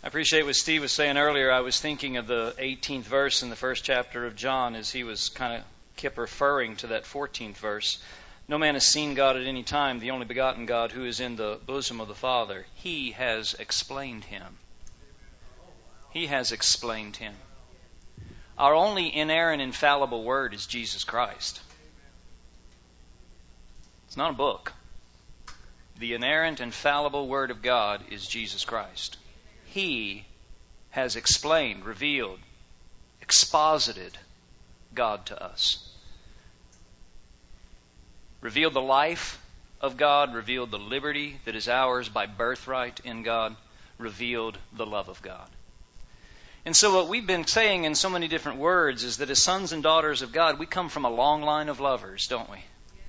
I appreciate what Steve was saying earlier. I was thinking of the 18th verse in the first chapter of John as he was kept referring to that 14th verse. No man has seen God at any time, the only begotten God who is in the bosom of the Father. He has explained Him. He has explained Him. Our only inerrant, infallible Word is Jesus Christ. It's not a book. The inerrant, infallible Word of God is Jesus Christ. He has explained, revealed, exposited God to us. Revealed the life of God, revealed the liberty that is ours by birthright in God, revealed the love of God. And so what we've been saying in so many different words is that as sons and daughters of God, we come from a long line of lovers, don't we?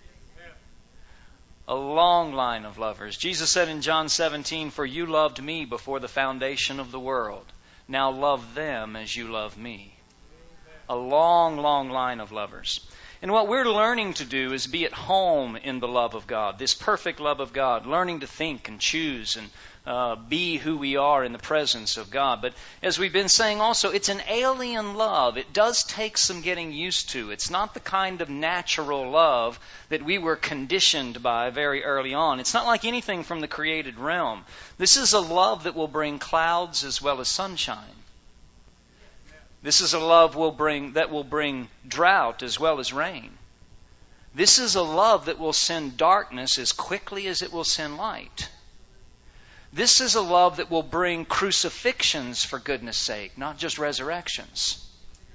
A long line of lovers. Jesus said in John 17, "For you loved me before the foundation of the world. Now love them as you love me." A long, long line of lovers. And what we're learning to do is be at home in the love of God, this perfect love of God, learning to think and choose and be who we are in the presence of God. But as we've been saying also, it's an alien love. It does take some getting used to. It's not the kind of natural love that we were conditioned by very early on. It's not like anything from the created realm. This is a love that will bring clouds as well as sunshine. This is a love that will bring drought as well as rain. This is a love that will send darkness as quickly as it will send light. This is a love that will bring crucifixions, for goodness sake, not just resurrections.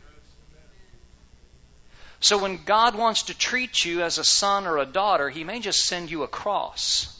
So when God wants to treat you as a son or a daughter, He may just send you a cross.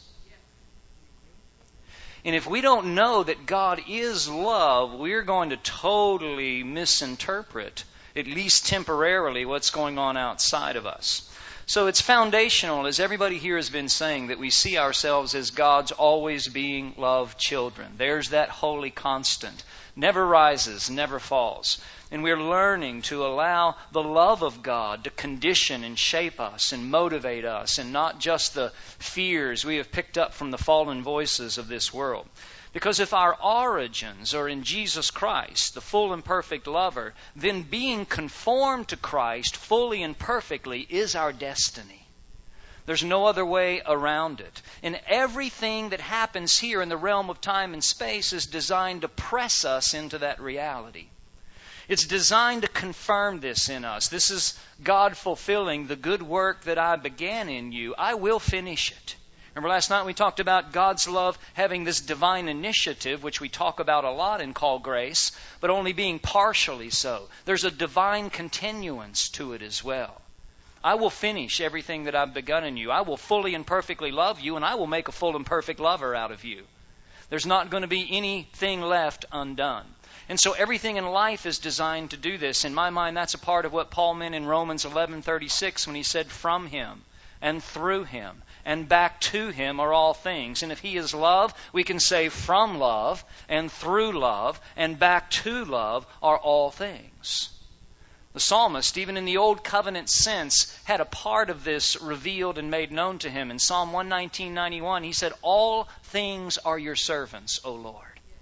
And if we don't know that God is love, we're going to totally misinterpret, at least temporarily, what's going on outside of us. So it's foundational, as everybody here has been saying, that we see ourselves as God's always being loved children. There's that holy constant. Never rises, never falls. And we're learning to allow the love of God to condition and shape us and motivate us, and not just the fears we have picked up from the fallen voices of this world. Because if our origins are in Jesus Christ, the full and perfect lover, then being conformed to Christ fully and perfectly is our destiny. There's no other way around it. And everything that happens here in the realm of time and space is designed to press us into that reality. It's designed to confirm this in us. This is God fulfilling the good work that I began in you. I will finish it. Remember last night we talked about God's love having this divine initiative, which we talk about a lot and call grace, but only being partially so. There's a divine continuance to it as well. I will finish everything that I've begun in you. I will fully and perfectly love you, and I will make a full and perfect lover out of you. There's not going to be anything left undone. And so everything in life is designed to do this. In my mind, that's a part of what Paul meant in Romans 11:36 when he said, "From Him and through Him and back to Him are all things." And if He is love, we can say from love and through love and back to love are all things. The psalmist, even in the Old Covenant sense, had a part of this revealed and made known to him. In Psalm 119:91, he said, "All things are your servants, O Lord."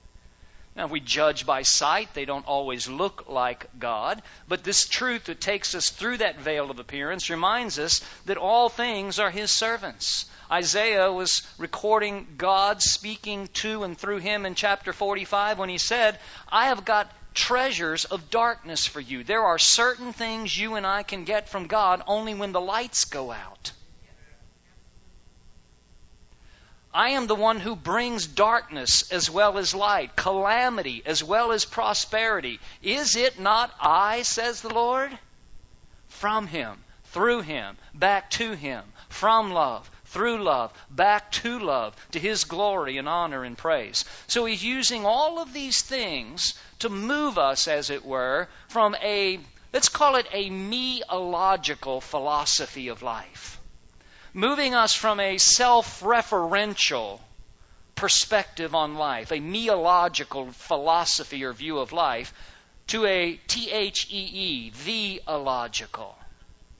Now, if we judge by sight, they don't always look like God. But this truth that takes us through that veil of appearance reminds us that all things are His servants. Isaiah was recording God speaking to and through him in chapter 45 when he said, "I have got treasures of darkness for you." There are certain things you and I can get from God only when the lights go out. I am the one who brings darkness as well as light, calamity as well as prosperity. Is it not I, says the Lord? From Him, through Him, back to Him, from love, through love, back to love, to His glory and honor and praise. So He's using all of these things to move us, as it were, from let's call it a me-ological philosophy of life. Moving us from a self-referential perspective on life, a meological philosophy or view of life, to a the-ological.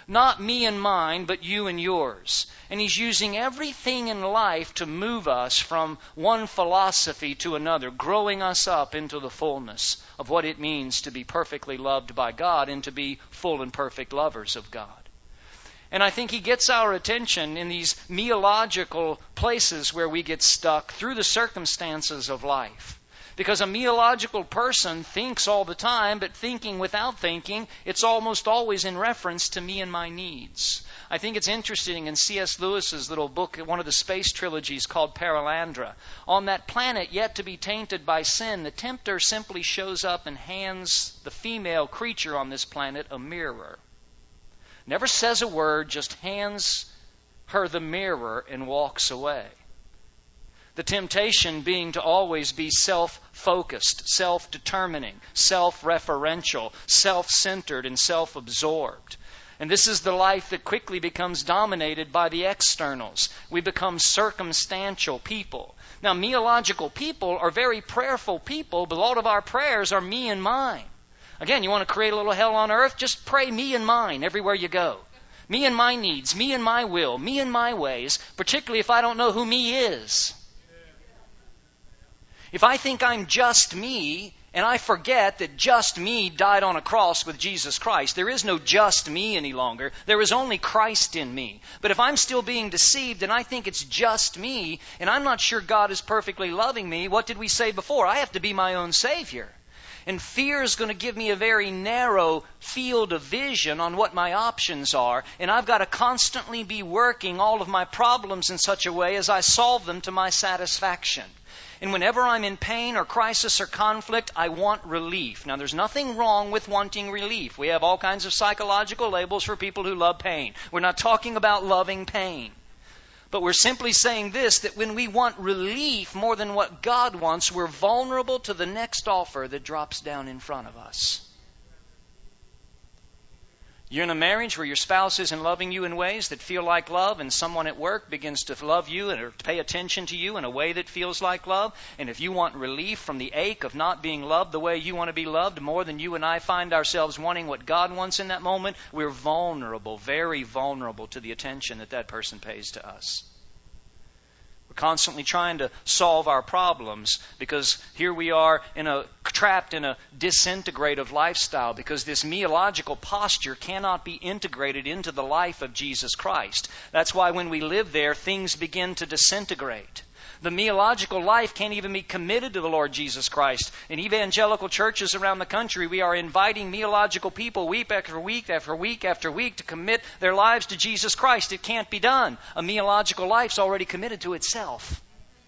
Not me and mine, but you and yours. And He's using everything in life to move us from one philosophy to another, growing us up into the fullness of what it means to be perfectly loved by God and to be full and perfect lovers of God. And I think He gets our attention in these meological places where we get stuck through the circumstances of life. Because a meological person thinks all the time, but thinking without thinking, it's almost always in reference to me and my needs. I think it's interesting in C.S. Lewis's little book, one of the space trilogies called Paralandra. On that planet yet to be tainted by sin, the tempter simply shows up and hands the female creature on this planet a mirror. Never says a word, just hands her the mirror and walks away. The temptation being to always be self-focused, self-determining, self-referential, self-centered, and self-absorbed. And this is the life that quickly becomes dominated by the externals. We become circumstantial people. Now, meological people are very prayerful people, but a lot of our prayers are me and mine. Again, you want to create a little hell on earth? Just pray me and mine everywhere you go. Me and my needs, me and my will, me and my ways, particularly if I don't know who me is. If I think I'm just me, and I forget that just me died on a cross with Jesus Christ, there is no just me any longer. There is only Christ in me. But if I'm still being deceived and I think it's just me, and I'm not sure God is perfectly loving me, what did we say before? I have to be my own Savior. And fear is going to give me a very narrow field of vision on what my options are. And I've got to constantly be working all of my problems in such a way as I solve them to my satisfaction. And whenever I'm in pain or crisis or conflict, I want relief. Now, there's nothing wrong with wanting relief. We have all kinds of psychological labels for people who love pain. We're not talking about loving pain. But we're simply saying this, that when we want relief more than what God wants, we're vulnerable to the next offer that drops down in front of us. You're in a marriage where your spouse isn't loving you in ways that feel like love, and someone at work begins to love you or to pay attention to you in a way that feels like love. And if you want relief from the ache of not being loved the way you want to be loved, more than you and I find ourselves wanting what God wants in that moment, we're vulnerable, very vulnerable to the attention that that person pays to us. We're constantly trying to solve our problems because here we are trapped in a disintegrative lifestyle because this meological posture cannot be integrated into the life of Jesus Christ. That's why when we live there, things begin to disintegrate. The meological life can't even be committed to the Lord Jesus Christ. In evangelical churches around the country, we are inviting meological people week after week after week after week to commit their lives to Jesus Christ. It can't be done. A meological life's already committed to itself.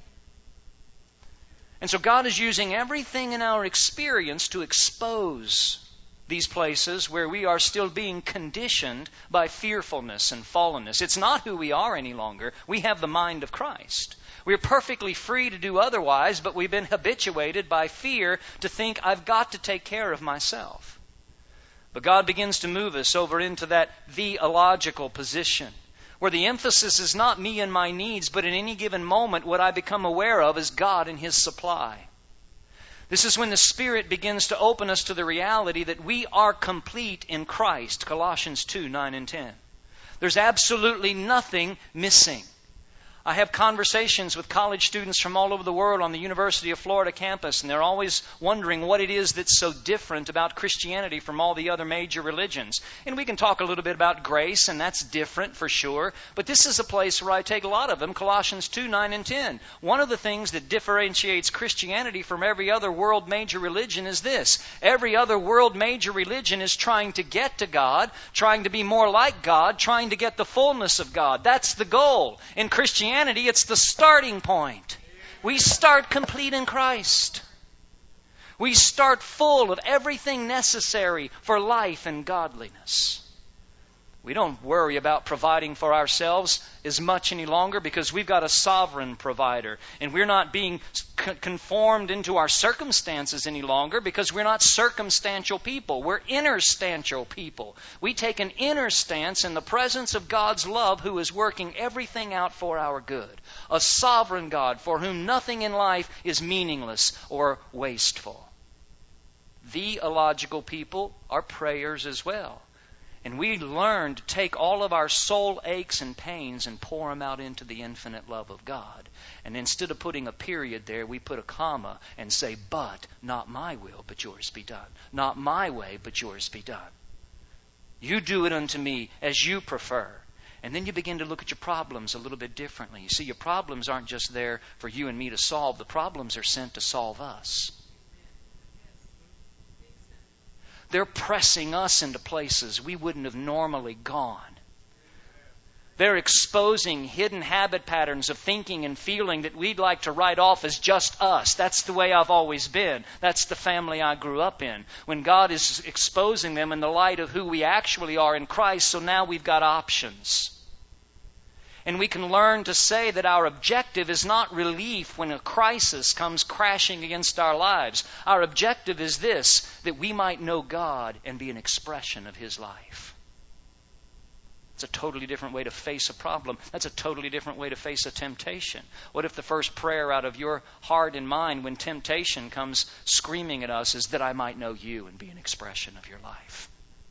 And so God is using everything in our experience to expose these places where we are still being conditioned by fearfulness and fallenness. It's not who we are any longer. We have the mind of Christ. We're perfectly free to do otherwise, but we've been habituated by fear to think I've got to take care of myself. But God begins to move us over into that theological position, where the emphasis is not me and my needs, but in any given moment what I become aware of is God and His supply. This is when the Spirit begins to open us to the reality that we are complete in Christ, Colossians 2, 9 and 10. There's absolutely nothing missing. I have conversations with college students from all over the world on the University of Florida campus, and they're always wondering what it is that's so different about Christianity from all the other major religions. And we can talk a little bit about grace, and that's different for sure. But this is a place where I take a lot of them, Colossians 2, 9 and 10. One of the things that differentiates Christianity from every other world major religion is this. Every other world major religion is trying to get to God, trying to be more like God, trying to get the fullness of God. That's the goal. In Christianity, it's the starting point. We start complete in Christ. We start full of everything necessary for life and godliness. We don't worry about providing for ourselves as much any longer because we've got a sovereign provider. And we're not being conformed into our circumstances any longer because we're not circumstantial people. We're innerstantial people. We take an inner stance in the presence of God's love who is working everything out for our good. A sovereign God for whom nothing in life is meaningless or wasteful. Theological people are prayers as well. And we learn to take all of our soul aches and pains and pour them out into the infinite love of God. And instead of putting a period there, we put a comma and say, but not my will, but yours be done. Not my way, but yours be done. You do it unto me as you prefer. And then you begin to look at your problems a little bit differently. You see, your problems aren't just there for you and me to solve. The problems are sent to solve us. They're pressing us into places we wouldn't have normally gone. They're exposing hidden habit patterns of thinking and feeling that we'd like to write off as just us. That's the way I've always been. That's the family I grew up in. When God is exposing them in the light of who we actually are in Christ, so now we've got options. And we can learn to say that our objective is not relief when a crisis comes crashing against our lives. Our objective is this, that we might know God and be an expression of His life. It's a totally different way to face a problem. That's a totally different way to face a temptation. What if the first prayer out of your heart and mind when temptation comes screaming at us is that I might know You and be an expression of Your life?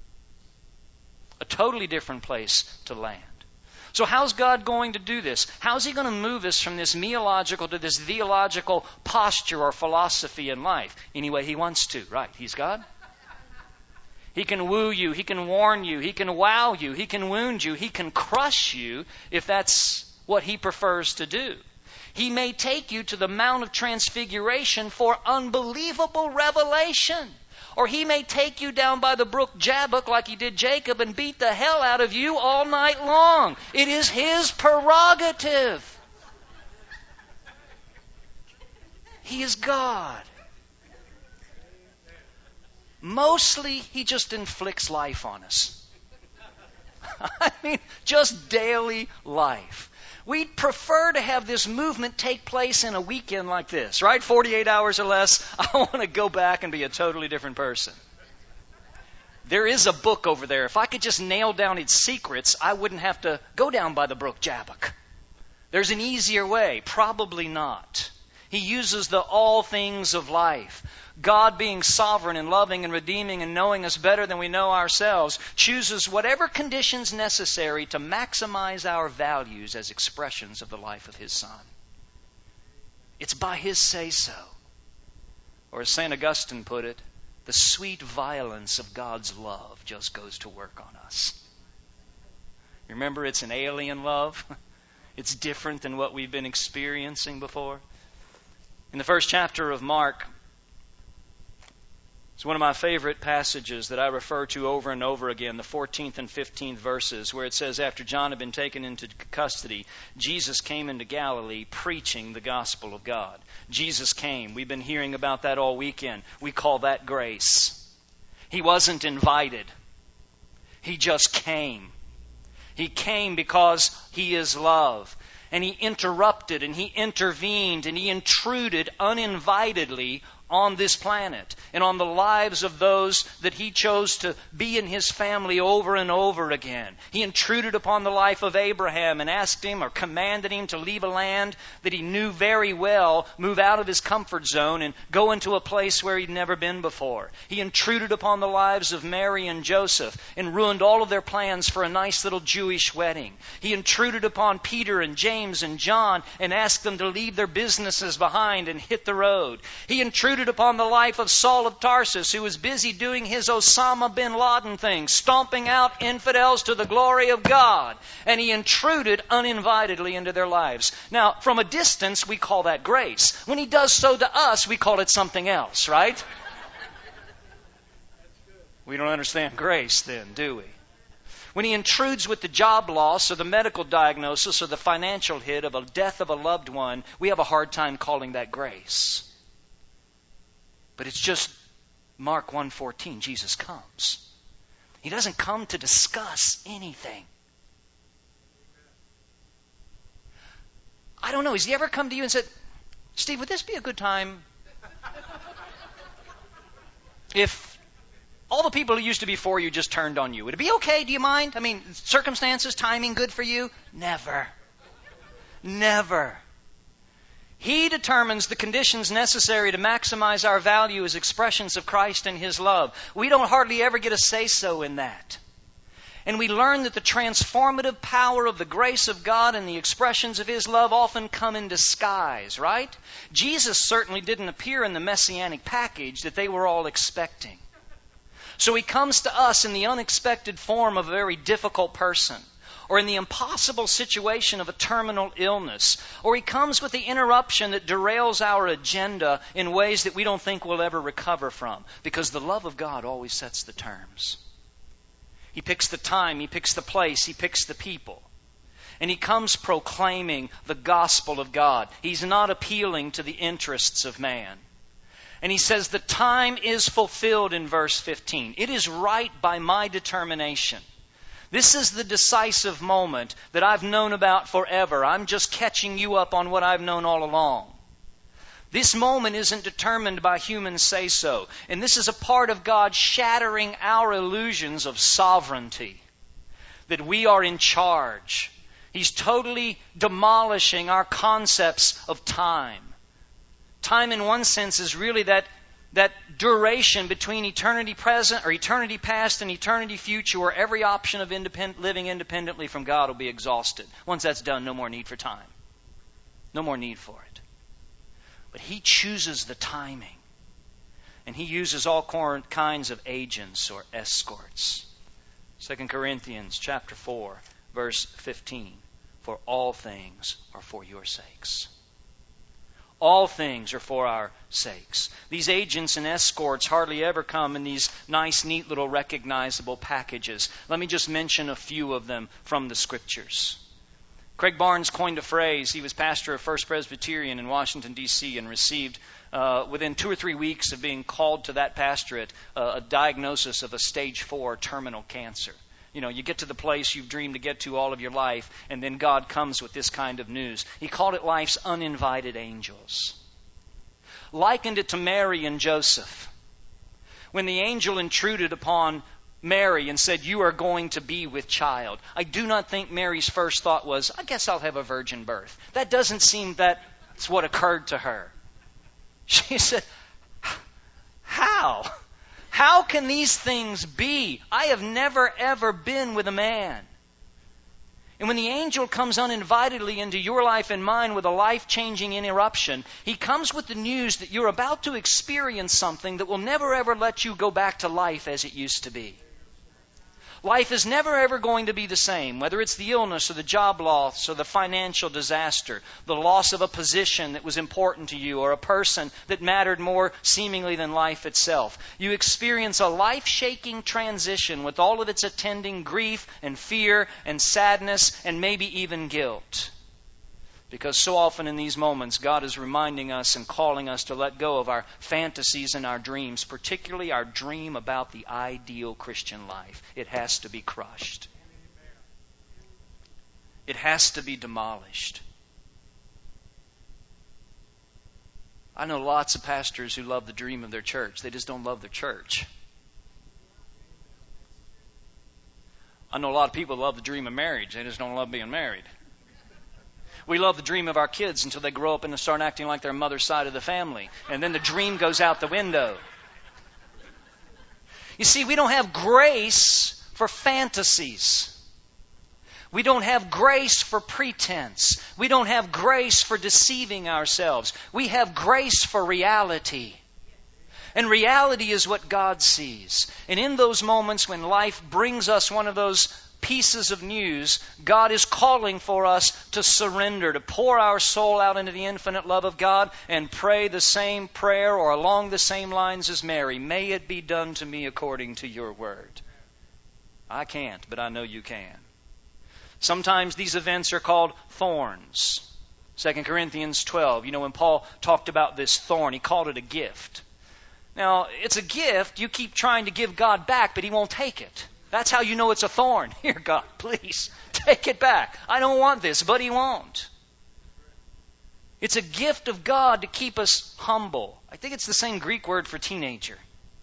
A totally different place to land. So how's God going to do this? How's He going to move us from this meological to this theological posture or philosophy in life? Any way He wants to, right? He's God. He can woo you. He can warn you. He can wow you. He can wound you. He can crush you if that's what He prefers to do. He may take you to the Mount of Transfiguration for unbelievable revelation. Or He may take you down by the brook Jabbok like He did Jacob and beat the hell out of you all night long. It is His prerogative. He is God. Mostly He just inflicts life on us. I mean, just daily life. We'd prefer to have this movement take place in a weekend like this, right? 48 hours or less. I want to go back and be a totally different person. There is a book over there. If I could just nail down its secrets, I wouldn't have to go down by the brook Jabbok. There's an easier way. Probably not. He uses the all things of life. God, being sovereign and loving and redeeming and knowing us better than we know ourselves, chooses whatever conditions necessary to maximize our values as expressions of the life of His Son. It's by His say-so. Or as St. Augustine put it, the sweet violence of God's love just goes to work on us. Remember, it's an alien love. It's different than what we've been experiencing before. In the first chapter of Mark, it's one of my favorite passages that I refer to over and over again, the 14th and 15th verses, where it says, after John had been taken into custody, Jesus came into Galilee preaching the gospel of God. Jesus came. We've been hearing about that all weekend. We call that grace. He wasn't invited. He just came. He came because He is love. And He interrupted and He intervened and He intruded uninvitedly on this planet and on the lives of those that He chose to be in His family over and over again. He intruded upon the life of Abraham and asked him or commanded him to leave a land that he knew very well, move out of his comfort zone and go into a place where he'd never been before. He intruded upon the lives of Mary and Joseph and ruined all of their plans for a nice little Jewish wedding. He intruded upon Peter and James and John and asked them to leave their businesses behind and hit the road. He intruded upon the life of Saul of Tarsus, who was busy doing his Osama bin Laden thing, stomping out infidels to the glory of God. And He intruded uninvitedly into their lives. Now, from a distance, we call that grace. When He does so to us, we call it something else, right? We don't understand grace then, do we? When He intrudes with the job loss or the medical diagnosis or the financial hit of a death of a loved one, we have a hard time calling that grace. But it's just Mark 1:14. Jesus comes. He doesn't come to discuss anything. I don't know. Has He ever come to you and said, Steve, would this be a good time if all the people who used to be for you just turned on you? Would it be okay? Do you mind? I mean, circumstances, timing, good for you? Never. Never. He determines the conditions necessary to maximize our value as expressions of Christ and His love. We don't hardly ever get a say-so in that. And we learn that the transformative power of the grace of God and the expressions of His love often come in disguise, right? Jesus certainly didn't appear in the messianic package that they were all expecting. So He comes to us in the unexpected form of a very difficult person, or in the impossible situation of a terminal illness, or He comes with the interruption that derails our agenda in ways that we don't think we'll ever recover from, because the love of God always sets the terms. He picks the time, He picks the place, He picks the people. And He comes proclaiming the gospel of God. He's not appealing to the interests of man. And He says, the time is fulfilled in verse 15. It is right by my determination. This is the decisive moment that I've known about forever. I'm just catching you up on what I've known all along. This moment isn't determined by human say-so. And this is a part of God shattering our illusions of sovereignty, that we are in charge. He's totally demolishing our concepts of time. Time, in one sense, is really that duration between eternity present or eternity past and eternity future, where every option of living independently from God will be exhausted. Once that's done, no more need for time. No more need for it. But He chooses the timing. And He uses all kinds of agents or escorts. 2 Corinthians chapter 4, verse 15. For all things are for your sakes. All things are for our sakes. These agents and escorts hardly ever come in these nice, neat little recognizable packages. Let me just mention a few of them from the Scriptures. Craig Barnes coined a phrase. He was pastor of First Presbyterian in Washington, D.C., and received, within 2 or 3 weeks of being called to that pastorate, a diagnosis of a stage 4 terminal cancer. You know, you get to the place you've dreamed to get to all of your life, and then God comes with this kind of news. He called it life's uninvited angels. Likened it to Mary and Joseph. When the angel intruded upon Mary and said, you are going to be with child, I do not think Mary's first thought was, I guess I'll have a virgin birth. That doesn't seem that's what occurred to her. She said, how? How can these things be? I have never ever been with a man. And when the angel comes uninvitedly into your life and mine with a life-changing interruption, he comes with the news that you're about to experience something that will never ever let you go back to life as it used to be. Life is never ever going to be the same, whether it's the illness or the job loss or the financial disaster, the loss of a position that was important to you or a person that mattered more seemingly than life itself. You experience a life-shaking transition with all of its attending grief and fear and sadness and maybe even guilt. Because so often in these moments, God is reminding us and calling us to let go of our fantasies and our dreams, particularly our dream about the ideal Christian life. It has to be crushed. It has to be demolished. I know lots of pastors who love the dream of their church. They just don't love their church. I know a lot of people who love the dream of marriage. They just don't love being married. We love the dream of our kids until they grow up and start acting like their mother's side of the family. And then the dream goes out the window. You see, we don't have grace for fantasies. We don't have grace for pretense. We don't have grace for deceiving ourselves. We have grace for reality. And reality is what God sees. And in those moments when life brings us one of those pieces of news, God is calling for us to surrender, to pour our soul out into the infinite love of God and pray the same prayer or along the same lines as Mary. May it be done to me according to your word. I can't, but I know you can. Sometimes these events are called thorns. 2 Corinthians 12, when Paul talked about this thorn, he called it a gift. Now, it's a gift you keep trying to give God back, but He won't take it. That's how you know it's a thorn. Here, God, please, take it back. I don't want this, but He won't. It's a gift of God to keep us humble. I think it's the same Greek word for teenager.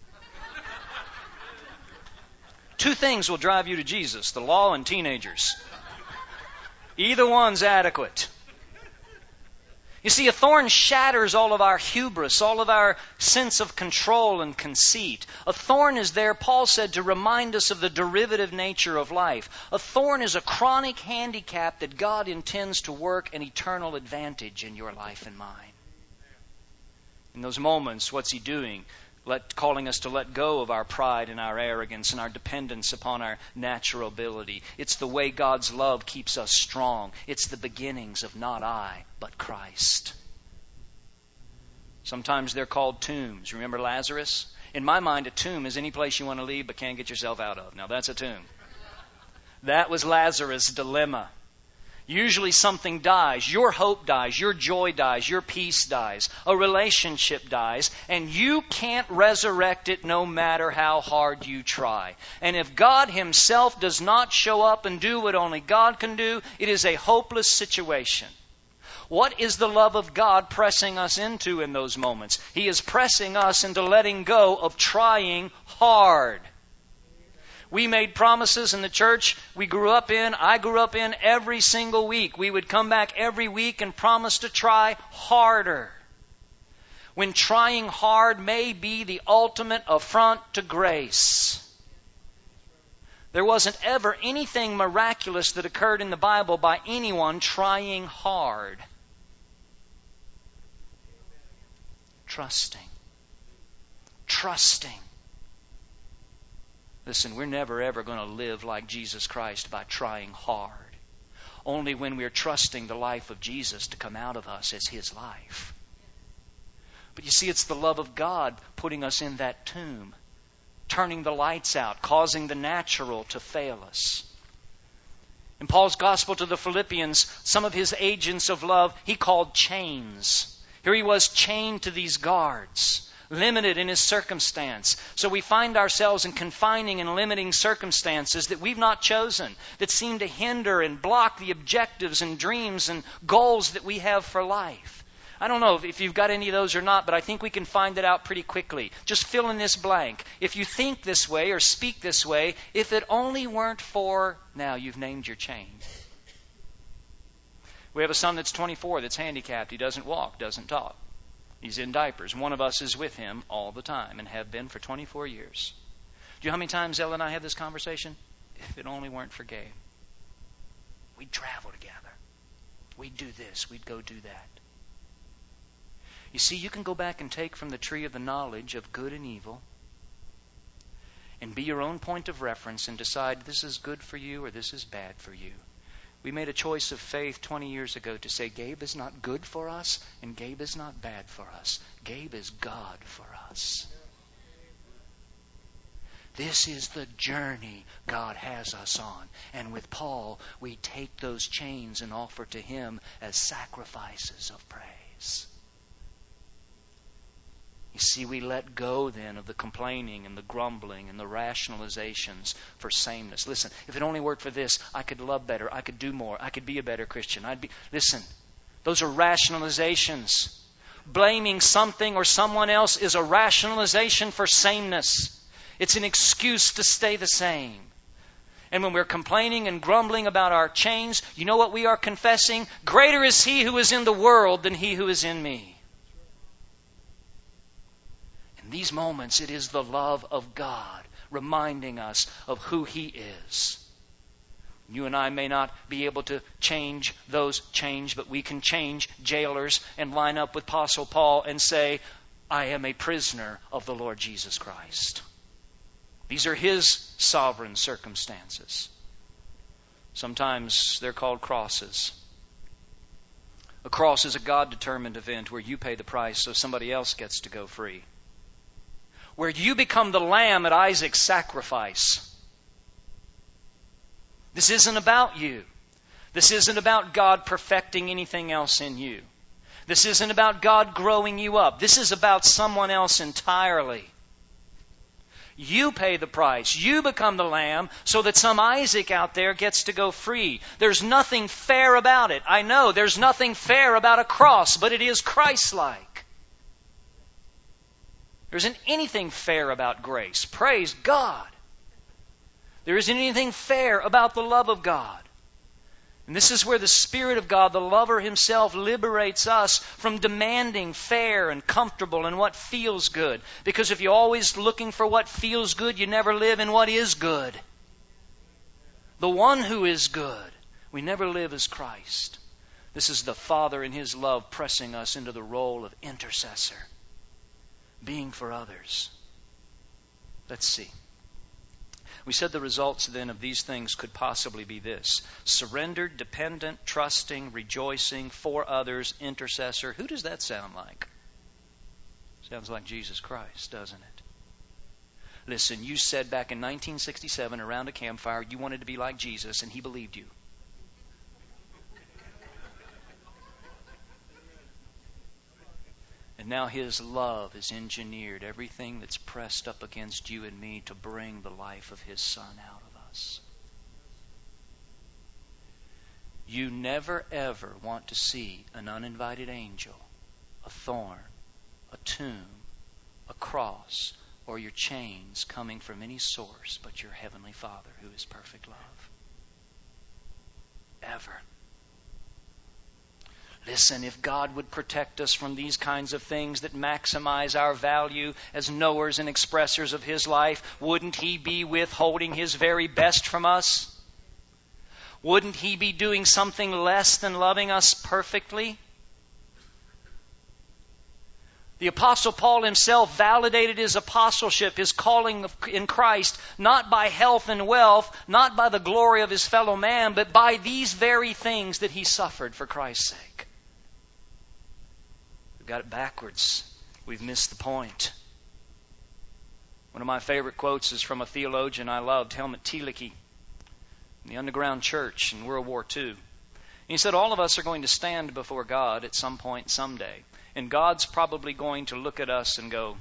2 things will drive you to Jesus, the law and teenagers. Either one's adequate. You see, a thorn shatters all of our hubris, all of our sense of control and conceit. A thorn is there, Paul said, to remind us of the derivative nature of life. A thorn is a chronic handicap that God intends to work an eternal advantage in your life and mine. In those moments, what's He doing? Calling us to let go of our pride and our arrogance and our dependence upon our natural ability. It's the way God's love keeps us strong. It's the beginnings of not I, but Christ. Sometimes they're called tombs. Remember Lazarus? In my mind, a tomb is any place you want to leave but can't get yourself out of. Now that's a tomb. That was Lazarus' dilemma. Usually something dies. Your hope dies. Your joy dies. Your peace dies. A relationship dies. And you can't resurrect it no matter how hard you try. And if God Himself does not show up and do what only God can do, it is a hopeless situation. What is the love of God pressing us into in those moments? He is pressing us into letting go of trying hard. We made promises in the church I grew up in every single week. We would come back every week and promise to try harder. When trying hard may be the ultimate affront to grace. There wasn't ever anything miraculous that occurred in the Bible by anyone trying hard. Trusting. Listen, we're never ever going to live like Jesus Christ by trying hard. Only when we're trusting the life of Jesus to come out of us as His life. But you see, it's the love of God putting us in that tomb, turning the lights out, causing the natural to fail us. In Paul's gospel to the Philippians, some of his agents of love He called chains. Here he was chained to these guards. Limited in his circumstance. So we find ourselves in confining and limiting circumstances that we've not chosen, that seem to hinder and block the objectives and dreams and goals that we have for life. I don't know if you've got any of those or not, but I think we can find it out pretty quickly. Just fill in this blank. If you think this way or speak this way, if it only weren't for, now you've named your chain. We have a son that's 24 that's handicapped. He doesn't walk, doesn't talk. He's in diapers. One of us is with him all the time and have been for 24 years. Do you know how many times Ella and I have this conversation? If it only weren't for Gabe. We'd travel together. We'd do this. We'd go do that. You see, you can go back and take from the tree of the knowledge of good and evil and be your own point of reference and decide this is good for you or this is bad for you. We made a choice of faith 20 years ago to say Gabe is not good for us and Gabe is not bad for us. Gabe is God for us. This is the journey God has us on. And with Paul, we take those chains and offer to Him as sacrifices of praise. You see, we let go then of the complaining and the grumbling and the rationalizations for sameness. Listen, if it only worked for this, I could love better, I could do more, I could be a better Christian. Listen, those are rationalizations. Blaming something or someone else is a rationalization for sameness. It's an excuse to stay the same. And when we're complaining and grumbling about our chains, you know what we are confessing? Greater is He who is in the world than he who is in me. In these moments, it is the love of God reminding us of who He is. You and I may not be able to change those chains, but we can change jailers and line up with Apostle Paul and say, I am a prisoner of the Lord Jesus Christ. These are His sovereign circumstances. Sometimes they're called crosses. A cross is a God-determined event where you pay the price so somebody else gets to go free. Where you become the lamb at Isaac's sacrifice. This isn't about you. This isn't about God perfecting anything else in you. This isn't about God growing you up. This is about someone else entirely. You pay the price. You become the lamb so that some Isaac out there gets to go free. There's nothing fair about it. I know there's nothing fair about a cross, but it is Christ-like. There isn't anything fair about grace. Praise God. There isn't anything fair about the love of God. And this is where the Spirit of God, the lover Himself, liberates us from demanding fair and comfortable and what feels good. Because if you're always looking for what feels good, you never live in what is good. The one who is good. We never live as Christ. This is the Father in His love pressing us into the role of intercessor, being for others. Let's see. We said the results then of these things could possibly be this: surrendered, dependent, trusting, rejoicing, for others, intercessor. Who does that sound like? Sounds like Jesus Christ, doesn't it? Listen, you said back in 1967 around a campfire you wanted to be like Jesus, and He believed you. And now His love has engineered everything that's pressed up against you and me to bring the life of His Son out of us. You never ever want to see an uninvited angel, a thorn, a tomb, a cross, or your chains coming from any source but your Heavenly Father who is perfect love. Ever. Listen, if God would protect us from these kinds of things that maximize our value as knowers and expressors of His life, wouldn't He be withholding His very best from us? Wouldn't He be doing something less than loving us perfectly? The Apostle Paul himself validated his apostleship, his calling in Christ, not by health and wealth, not by the glory of his fellow man, but by these very things that he suffered for Christ's sake. We've got it backwards. We've missed the point. One of my favorite quotes is from a theologian I loved, Helmut Thielicke, in the underground church in World War II. He said, all of us are going to stand before God at some point someday. And God's probably going to look at us and go,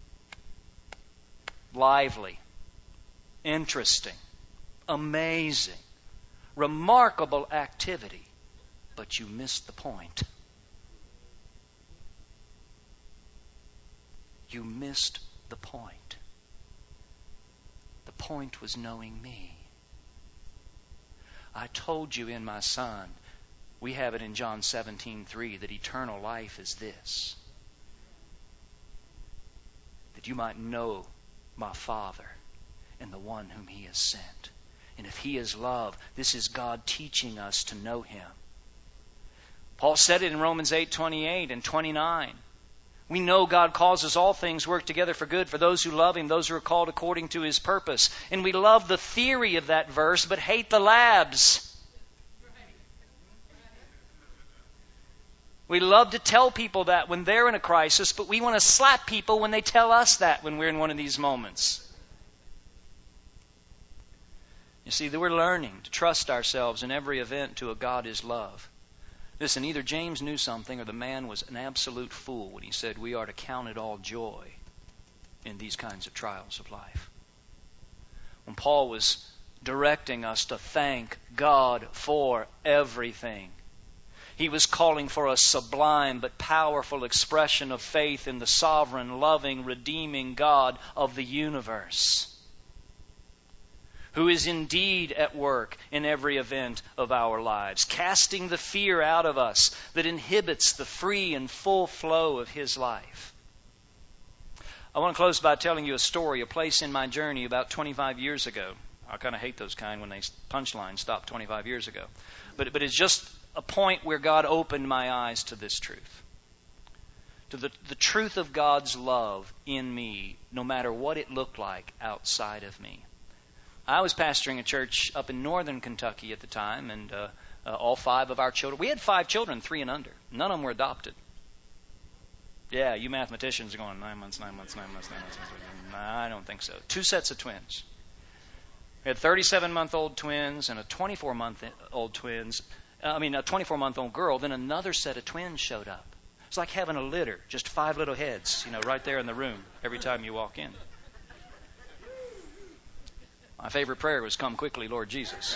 lively, interesting, amazing, remarkable activity, but you missed the point. You missed the point. The point was knowing me. I told you in my Son, we have it in John 17:3, that eternal life is this: that you might know my Father and the one whom He has sent. And if He is love, this is God teaching us to know Him. Paul said it in Romans 8:28 and 29. We know God causes all things work together for good for those who love Him, those who are called according to His purpose. And we love the theory of that verse, but hate the labs. We love to tell people that when they're in a crisis, but we want to slap people when they tell us that when we're in one of these moments. You see, that we're learning to trust ourselves in every event to a God is love. Listen, either James knew something or the man was an absolute fool when he said we are to count it all joy in these kinds of trials of life. When Paul was directing us to thank God for everything, he was calling for a sublime but powerful expression of faith in the sovereign, loving, redeeming God of the universe, who is indeed at work in every event of our lives, casting the fear out of us that inhibits the free and full flow of His life. I want to close by telling you a story, a place in my journey about 25 years ago. I kind of hate those kind when they punchline stop 25 years ago. But it's just a point where God opened my eyes to this truth. To the truth of God's love in me, no matter what it looked like outside of me. I was pastoring a church up in northern Kentucky at the time, and all 5 of our children, we had 5 children, 3 and under. None of them were adopted. Yeah, you mathematicians are going, 9 months, 9 months, 9 months, 9 months. I don't think so. 2 sets of twins. We had 37-month-old twins and a 24-month-old twins. A 24-month-old girl. Then another set of twins showed up. It's like having a litter, just 5 little heads, right there in the room every time you walk in. My favorite prayer was, "Come quickly, Lord Jesus."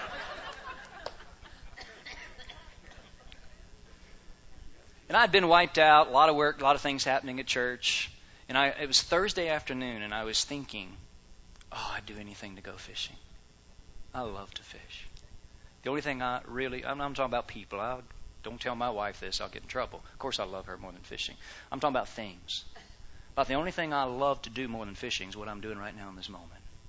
And I'd been wiped out, a lot of work, a lot of things happening at church. And it was Thursday afternoon, and I was thinking, I'd do anything to go fishing. I love to fish. The only thing I'm talking about people. Don't tell my wife this, I'll get in trouble. Of course I love her more than fishing. I'm talking about things. About the only thing I love to do more than fishing is what I'm doing right now in this moment.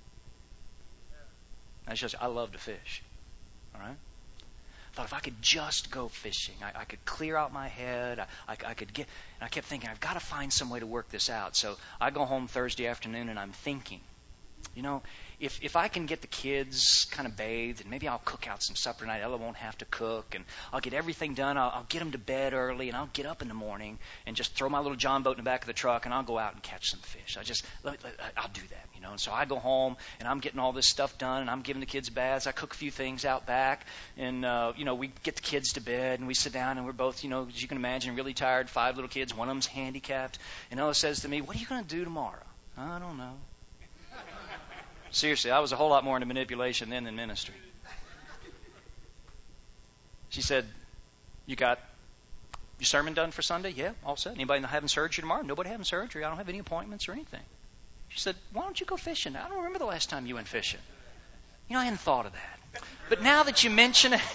That's just, I love to fish. All right? I thought if I could just go fishing, I could clear out my head. I could get, and I kept thinking, I've got to find some way to work this out. So I go home Thursday afternoon and I'm thinking, if I can get the kids kind of bathed, and maybe I'll cook out some supper tonight. Ella won't have to cook, and I'll get everything done. I'll get them to bed early, and I'll get up in the morning and just throw my little John boat in the back of the truck, and I'll go out and catch some fish. I'll do that, And so I go home, and I'm getting all this stuff done, and I'm giving the kids baths. I cook a few things out back, and we get the kids to bed, and we sit down, and we're both, as you can imagine, really tired. 5 little kids. One of them's handicapped, and Ella says to me, "What are you going to do tomorrow?" "I don't know." Seriously, I was a whole lot more into manipulation then than ministry. She said, "You got your sermon done for Sunday?" "Yeah, all set." "Anybody having surgery tomorrow?" "Nobody having surgery. I don't have any appointments or anything." She said, "Why don't you go fishing?" "I don't remember the last time you went fishing." I hadn't thought of that. But now that you mention it,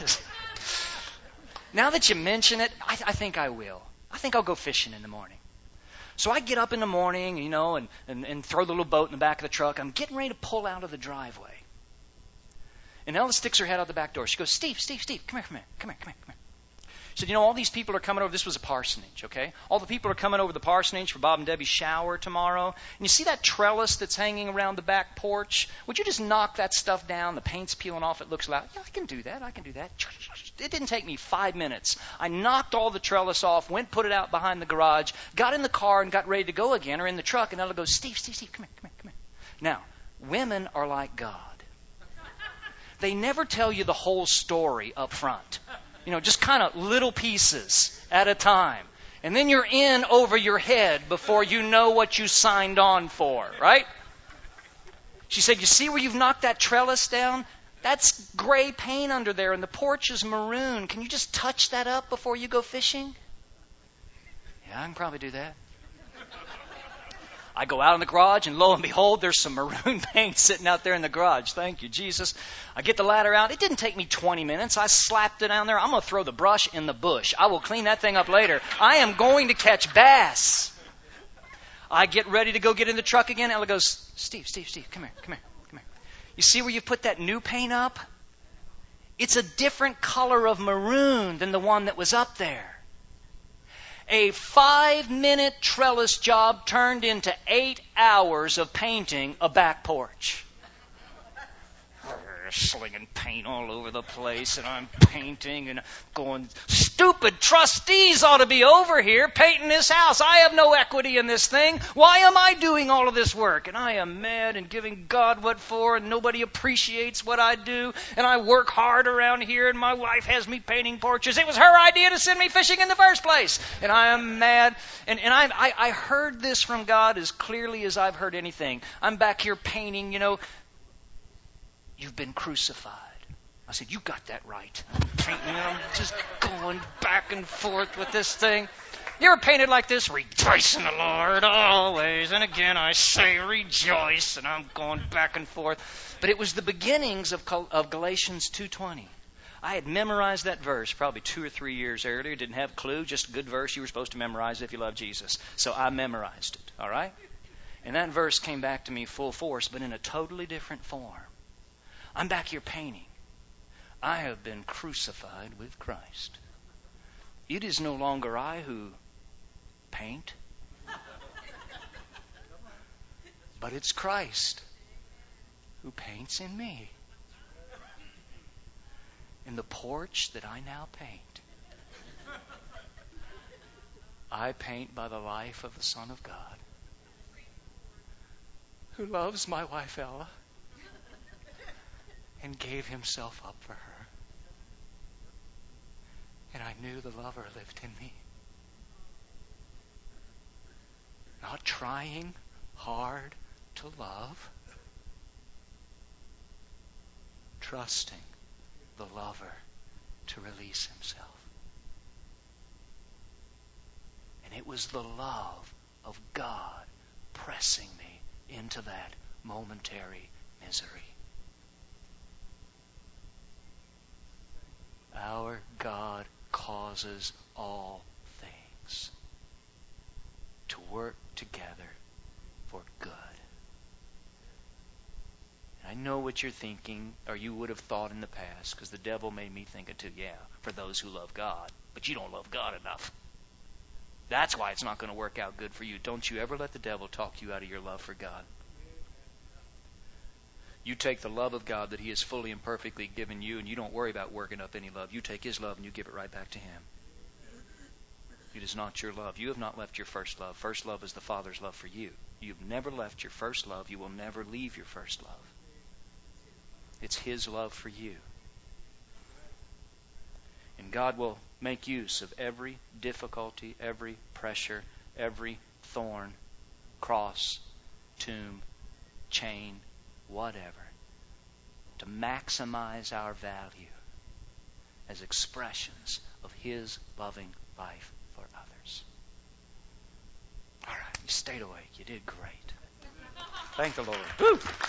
I think I will. I think I'll go fishing in the morning. So I get up in the morning, and throw the little boat in the back of the truck. I'm getting ready to pull out of the driveway. And Ella sticks her head out the back door. She goes, Steve, come here. She said, all these people are coming over. This was a parsonage, okay? All the people are coming over the parsonage for Bob and Debbie's shower tomorrow. And you see that trellis that's hanging around the back porch? Would you just knock that stuff down? The paint's peeling off. It looks loud. "Yeah, I can do that. It didn't take me 5 minutes. I knocked all the trellis off, went, put it out behind the garage, got in the car and got ready to go again, or in the truck. And Ella goes, Steve, come here. Now, women are like God. They never tell you the whole story up front. Just kind of little pieces at a time. And then you're in over your head before you know what you signed on for, right? She said, "You see where you've knocked that trellis down? That's gray paint under there, and the porch is maroon. Can you just touch that up before you go fishing?" "Yeah, I can probably do that." I go out in the garage, and lo and behold, there's some maroon paint sitting out there in the garage. Thank you, Jesus. I get the ladder out. It didn't take me 20 minutes. I slapped it down there. I'm going to throw the brush in the bush. I will clean that thing up later. I am going to catch bass. I get ready to go get in the truck again. Ella goes, Steve, come here. You see where you put that new paint up? It's a different color of maroon than the one that was up there. A 5-minute trellis job turned into 8 hours of painting a back porch. Slinging paint all over the place, and I'm painting and going, stupid trustees ought to be over here painting this house. I have no equity in this thing. Why am I doing all of this work? And I am mad and giving God what for, and nobody appreciates what I do, and I work hard around here, and my wife has me painting porches. It was her idea to send me fishing in the first place, and I am mad. And I heard this from God as clearly as I've heard anything. I'm back here painting, You've been crucified. I said, you got that right. I'm painting, and I'm just going back and forth with this thing. You ever painted like this? Rejoice in the Lord always. And again, I say rejoice, and I'm going back and forth. But it was the beginnings of Galatians 2:20. I had memorized that verse probably 2 or 3 years earlier. Didn't have a clue, just a good verse you were supposed to memorize if you love Jesus. So I memorized it, all right? And that verse came back to me full force, but in a totally different form. I'm back here painting. I have been crucified with Christ. It is no longer I who paint, but it's Christ who paints in me. In the porch that I now paint, I paint by the life of the Son of God, who loves my wife Ella and gave himself up for her. And I knew the lover lived in me. Not trying hard to love, trusting the lover to release himself. And it was the love of God pressing me into that momentary misery. Our God causes all things to work together for good. I know what you're thinking, or you would have thought in the past, because the devil made me think it too. Yeah, for those who love God. But you don't love God enough. That's why it's not going to work out good for you. Don't you ever let the devil talk you out of your love for God. You take the love of God that He has fully and perfectly given you, and you don't worry about working up any love. You take His love and you give it right back to Him. It is not your love. You have not left your first love. First love is the Father's love for you. You've never left your first love. You will never leave your first love. It's His love for you. And God will make use of every difficulty, every pressure, every thorn, cross, tomb, chain, whatever, to maximize our value as expressions of His loving life for others. All right, you stayed awake. You did great. Thank the Lord. Woo!